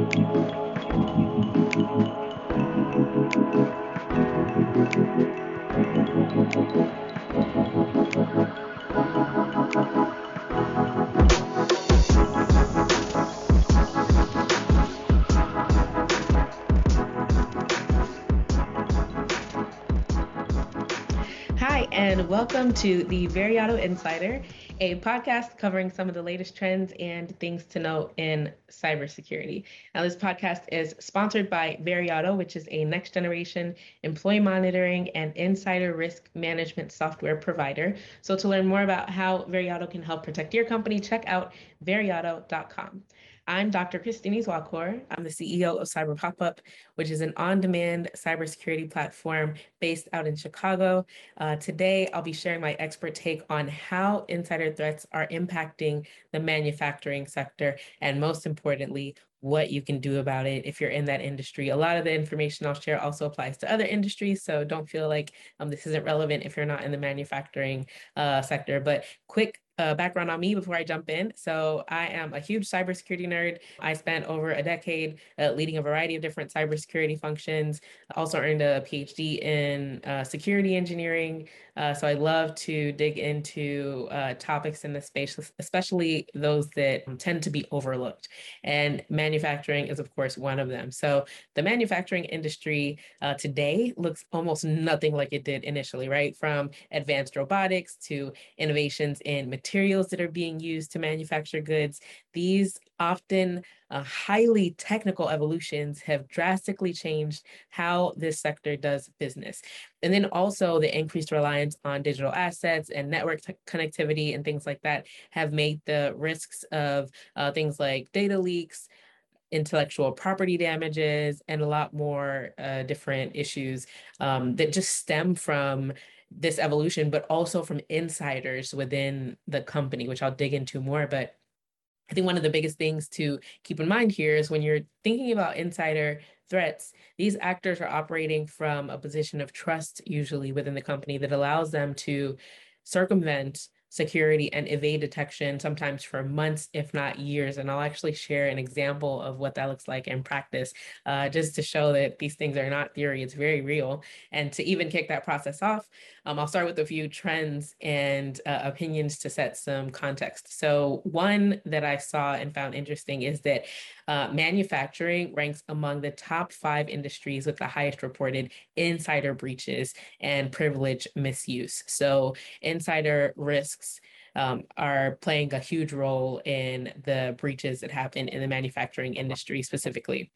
Hi, and welcome to the Veriato Insider, a podcast covering some of the latest trends and things to know in cybersecurity. Now, this podcast is sponsored by Veriato, which is a next generation employee monitoring and insider risk management software provider. So, to learn more about how Veriato can help protect your company, check out veriato.com. I'm Dr. Christine Zwakor. I'm the CEO of Cyber Pop-Up, which is an on-demand cybersecurity platform based out in Chicago. Today, I'll be sharing my expert take on how insider threats are impacting the manufacturing sector, and most importantly, what you can do about it if you're in that industry. A lot of the information I'll share also applies to other industries, so don't feel like this isn't relevant if you're not in the manufacturing sector. But quick background on me before I jump in. So I am a huge cybersecurity nerd. I spent over a decade leading a variety of different cybersecurity functions. I also earned a PhD in security engineering. So I love to dig into topics in this space, especially those that tend to be overlooked. And manufacturing is, of course, one of them. So the manufacturing industry today looks almost nothing like it did initially, right? From advanced robotics to innovations in materials that are being used to manufacture goods. These often highly technical evolutions have drastically changed how this sector does business. And then also the increased reliance on digital assets and network connectivity and things like that have made the risks of things like data leaks, intellectual property damages, and a lot more different issues that just stem from this evolution, but also from insiders within the company, which I'll dig into more. But I think one of the biggest things to keep in mind here is when you're thinking about insider threats, these actors are operating from a position of trust, usually within the company, that allows them to circumvent security and evade detection, sometimes for months, if not years. And I'll actually share an example of what that looks like in practice, just to show that these things are not theory, it's very real. And to even kick that process off, I'll start with a few trends and opinions to set some context. So one that I saw and found interesting is that manufacturing ranks among the top 5 industries with the highest reported insider breaches and privilege misuse. So insider risks are playing a huge role in the breaches that happen in the manufacturing industry specifically.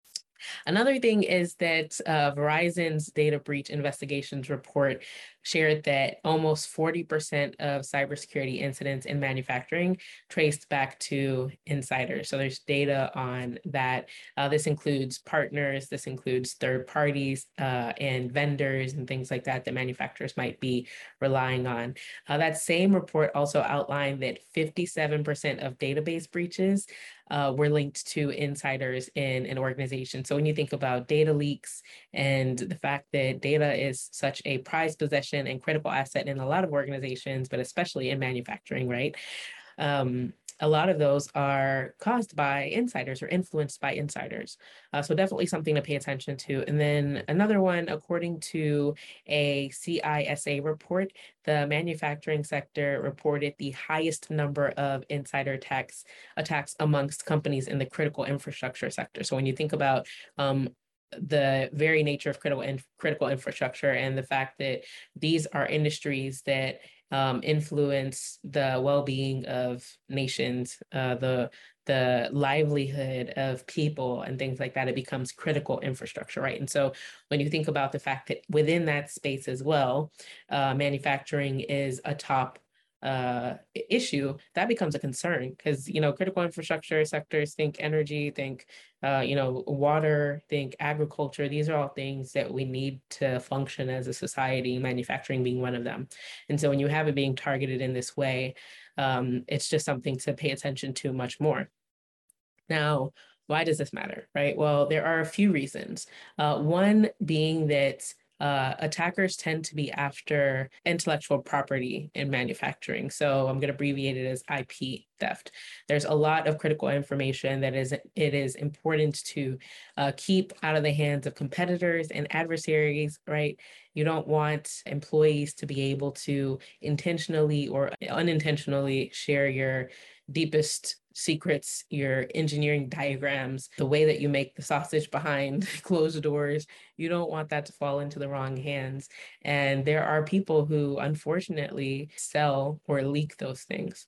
Another thing is that Verizon's data breach investigations report shared that almost 40% of cybersecurity incidents in manufacturing traced back to insiders. So there's data on that. This includes partners, this includes third parties and vendors and things like that that manufacturers might be relying on. That same report also outlined that 57% of database breaches were linked to insiders in an organization. So when you think about data leaks and the fact that data is such a prized possession and critical asset in a lot of organizations, but especially in manufacturing, right? A lot of those are caused by insiders or influenced by insiders. So definitely something to pay attention to. And then another one, according to a CISA report, the manufacturing sector reported the highest number of insider attacks amongst companies in the critical infrastructure sector. So when you think about the very nature of critical infrastructure and the fact that these are industries that influence the well-being of nations, the livelihood of people and things like that, it becomes critical infrastructure, right? And so when you think about the fact that within that space as well, manufacturing is a top issue, that becomes a concern because, critical infrastructure sectors, think energy, think, water, think agriculture. These are all things that we need to function as a society, manufacturing being one of them. And so when you have it being targeted in this way, it's just something to pay attention to much more. Now, why does this matter, right? Well, there are a few reasons. One being that attackers tend to be after intellectual property in manufacturing. So I'm going to abbreviate it as IP theft. There's a lot of critical information that it is important to keep out of the hands of competitors and adversaries, right? You don't want employees to be able to intentionally or unintentionally share your deepest secrets, your engineering diagrams, the way that you make the sausage behind closed doors. You don't want that to fall into the wrong hands. And there are people who unfortunately sell or leak those things.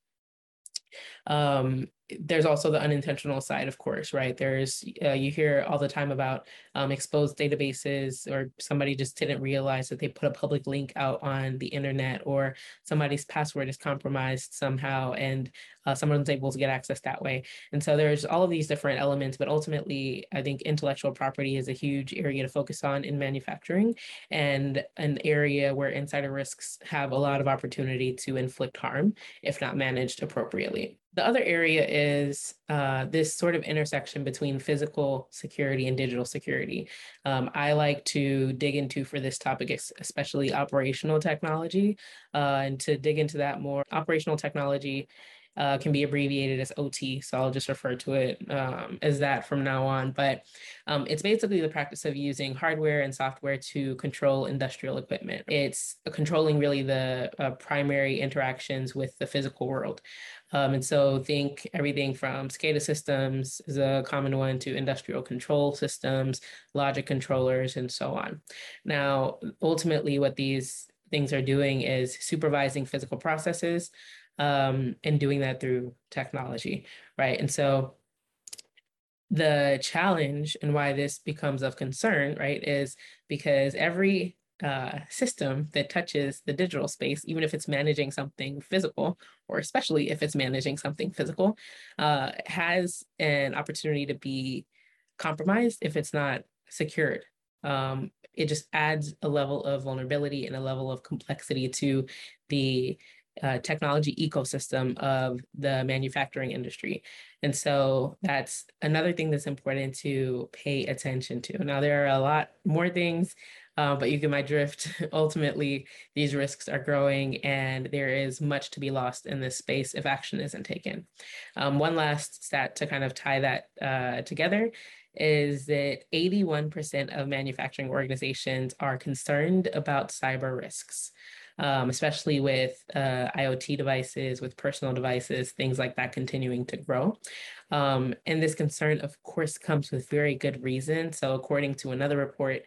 There's also the unintentional side, of course, right? There's, you hear all the time about exposed databases, or somebody just didn't realize that they put a public link out on the internet, or somebody's password is compromised somehow, and someone's able to get access that way. And so there's all of these different elements, but ultimately, I think intellectual property is a huge area to focus on in manufacturing, and an area where insider risks have a lot of opportunity to inflict harm if not managed appropriately. The other area is this sort of intersection between physical security and digital security. I like to dig into, for this topic, especially operational technology. And to dig into that more, operational technology can be abbreviated as OT. So I'll just refer to it as that from now on. But it's basically the practice of using hardware and software to control industrial equipment. It's controlling really the primary interactions with the physical world. And so think everything from SCADA systems is a common one, to industrial control systems, logic controllers, and so on. Now, ultimately, what these things are doing is supervising physical processes, and doing that through technology, right? And so the challenge and why this becomes of concern, right, is because every system that touches the digital space, even if it's managing something physical, or especially if it's managing something physical, has an opportunity to be compromised if it's not secured. It just adds a level of vulnerability and a level of complexity to the technology ecosystem of the manufacturing industry. And so that's another thing that's important to pay attention to. Now, there are a lot more things, but you get my drift. Ultimately, these risks are growing, and there is much to be lost in this space if action isn't taken. One last stat to kind of tie that together is that 81% of manufacturing organizations are concerned about cyber risks. Especially with IoT devices, with personal devices, things like that continuing to grow. And this concern, of course, comes with very good reason. So according to another report,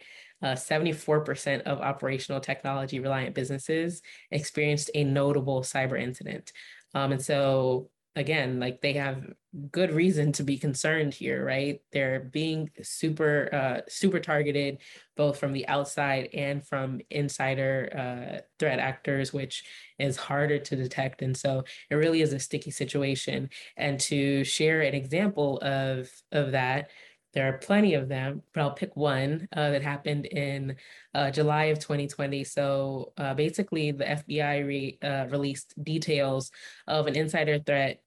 74% of operational technology reliant businesses experienced a notable cyber incident. And so again, like, they have good reason to be concerned here, right? They're being super targeted, both from the outside and from insider threat actors, which is harder to detect. And so it really is a sticky situation. And to share an example of that, there are plenty of them, but I'll pick one that happened in July of 2020. So basically, the FBI released details of an insider threat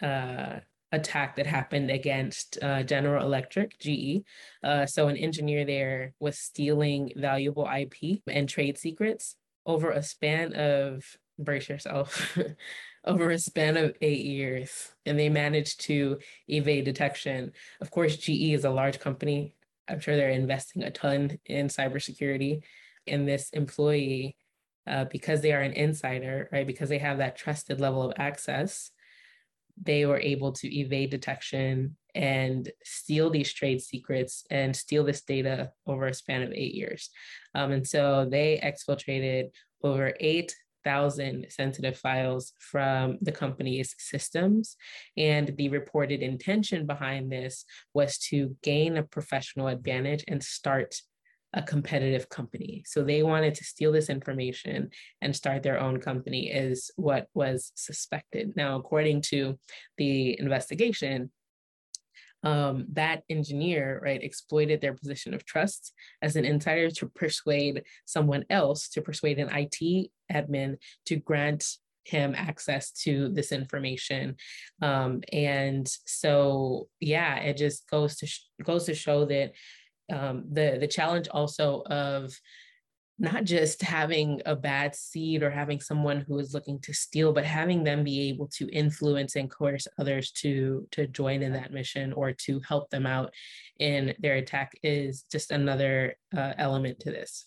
attack that happened against General Electric, GE. So an engineer there was stealing valuable IP and trade secrets over a span of, brace yourself, over a span of 8 years. And they managed to evade detection. Of course, GE is a large company. I'm sure they're investing a ton in cybersecurity. And this employee, because they are an insider, right, because they have that trusted level of access, they were able to evade detection and steal these trade secrets and steal this data over a span of 8 years. And so they exfiltrated over 8,000 sensitive files from the company's systems. And the reported intention behind this was to gain a professional advantage and start a competitive company. So they wanted to steal this information and start their own company, is what was suspected. Now, according to the investigation, that engineer, right, exploited their position of trust as an insider to persuade someone else, to persuade an IT admin to grant him access to this information. And so, yeah, it just goes to show that the challenge also of not just having a bad seed or having someone who is looking to steal, but having them be able to influence and coerce others to join in that mission or to help them out in their attack is just another element to this.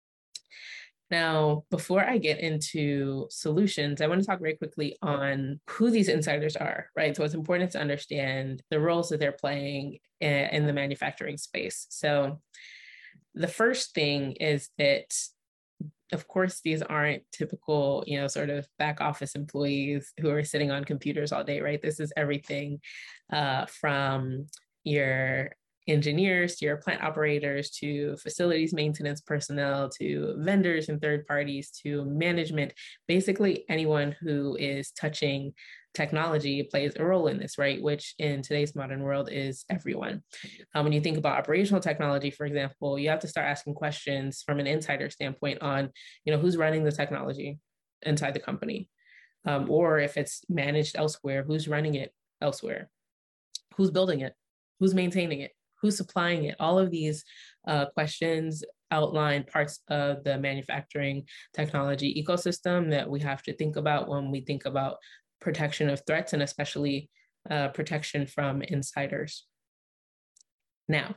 Now, before I get into solutions, I want to talk very quickly on who these insiders are, right? So it's important to understand the roles that they're playing in the manufacturing space. So the first thing is that, of course, these aren't typical, sort of back office employees who are sitting on computers all day, right? This is everything from your engineers to your plant operators to facilities maintenance personnel to vendors and third parties to management. Basically, anyone who is touching technology plays a role in this, right? Which in today's modern world is everyone. When you think about operational technology, for example, you have to start asking questions from an insider standpoint on, who's running the technology inside the company, or if it's managed elsewhere, who's running it elsewhere, who's building it, who's maintaining it, who's supplying it. All of these questions outline parts of the manufacturing technology ecosystem that we have to think about when we think about protection of threats and especially protection from insiders. Now,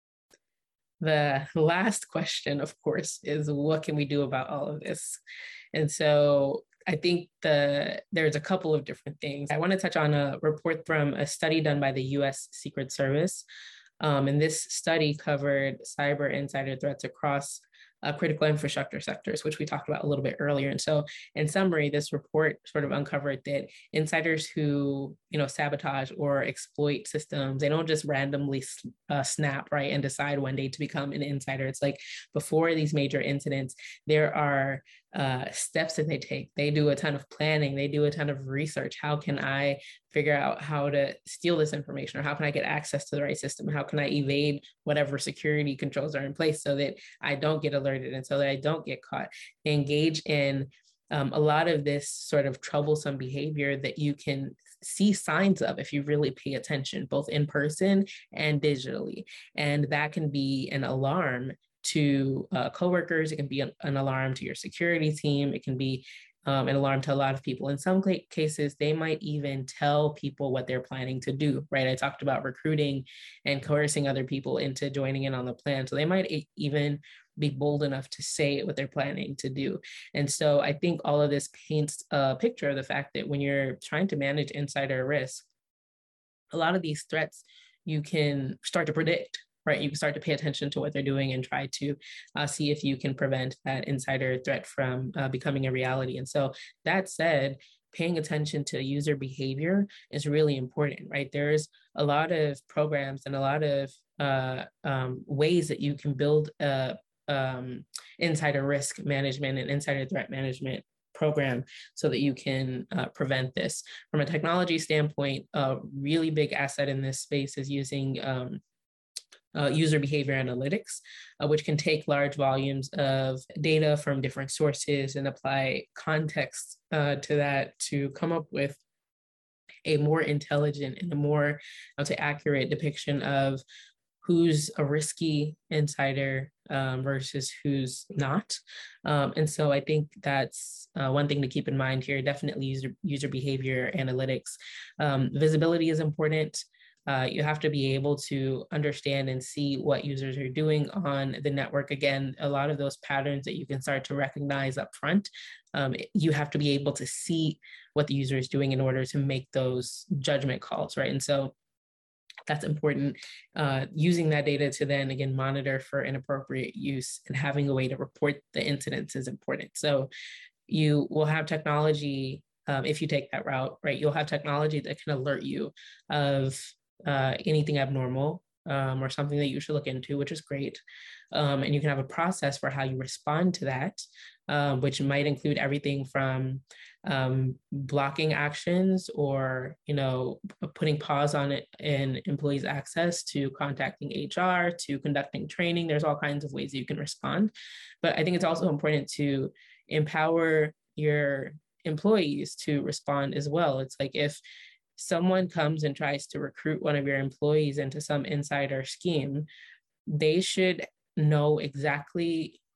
the last question, of course, is what can we do about all of this? And so I think there's a couple of different things. I want to touch on a report from a study done by the US Secret Service. And this study covered cyber insider threats across critical infrastructure sectors, which we talked about a little bit earlier. And so in summary, this report sort of uncovered that insiders who, sabotage or exploit systems, they don't just randomly snap, right, and decide one day to become an insider. It's like before these major incidents, there are steps that they take. They do a ton of planning. They do a ton of research. How can I figure out how to steal this information, or how can I get access to the right system? How can I evade whatever security controls are in place so that I don't get alerted and so that I don't get caught? They engage in a lot of this sort of troublesome behavior that you can see signs of if you really pay attention, both in person and digitally. And that can be an alarm to coworkers. It can be an alarm to your security team. It can be an alarm to a lot of people. In some cases, they might even tell people what they're planning to do, right? I talked about recruiting and coercing other people into joining in on the plan. So they might even be bold enough to say what they're planning to do. And so I think all of this paints a picture of the fact that when you're trying to manage insider risk, a lot of these threats you can start to predict, right? You can start to pay attention to what they're doing and try to see if you can prevent that insider threat from becoming a reality. And so that said, paying attention to user behavior is really important, right? There's a lot of programs and a lot of ways that you can build insider risk management and insider threat management program so that you can prevent this. From a technology standpoint, a really big asset in this space is using user behavior analytics, which can take large volumes of data from different sources and apply context to that to come up with a more intelligent and a more, I would say, accurate depiction of who's a risky insider versus who's not. And so I think that's one thing to keep in mind here. Definitely user behavior analytics. Visibility is important. You have to be able to understand and see what users are doing on the network. Again, a lot of those patterns that you can start to recognize up front, you have to be able to see what the user is doing in order to make those judgment calls, right? And so that's important. Using that data to then, again, monitor for inappropriate use and having a way to report the incidents is important. So you will have technology, if you take that route, right? You'll have technology that can alert you of anything abnormal or something that you should look into, which is great. And you can have a process for how you respond to that, which might include everything from blocking actions or, putting pause on it in employees' access to contacting HR, to conducting training. There's all kinds of ways that you can respond. But I think it's also important to empower your employees to respond as well. It's like if someone comes and tries to recruit one of your employees into some insider scheme, they should know exactly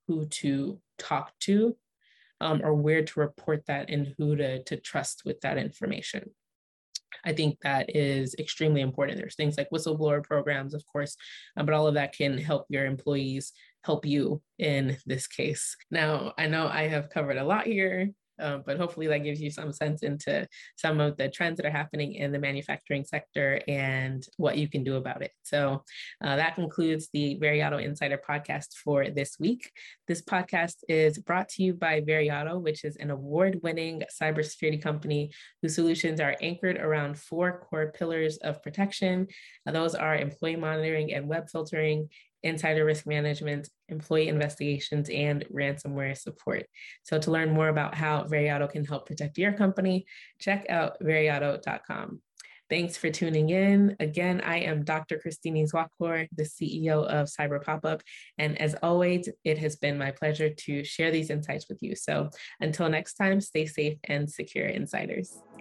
who to talk to, or where to report that and who to trust with that information. I think that is extremely important. There's things like whistleblower programs, of course, but all of that can help your employees help you in this case. Now, I know I have covered a lot here, but hopefully that gives you some sense into some of the trends that are happening in the manufacturing sector and what you can do about it. So that concludes the Veriato Insider podcast for this week. This podcast is brought to you by Veriato, which is an award-winning cybersecurity company whose solutions are anchored around 4 core pillars of protection. Those are employee monitoring and web filtering, insider risk management, employee investigations, and ransomware support. So to learn more about how Veriato can help protect your company, check out veriato.com. Thanks for tuning in. Again, I am Dr. Christine Zwakor, the CEO of Cyber Popup. And as always, it has been my pleasure to share these insights with you. So until next time, stay safe and secure, insiders.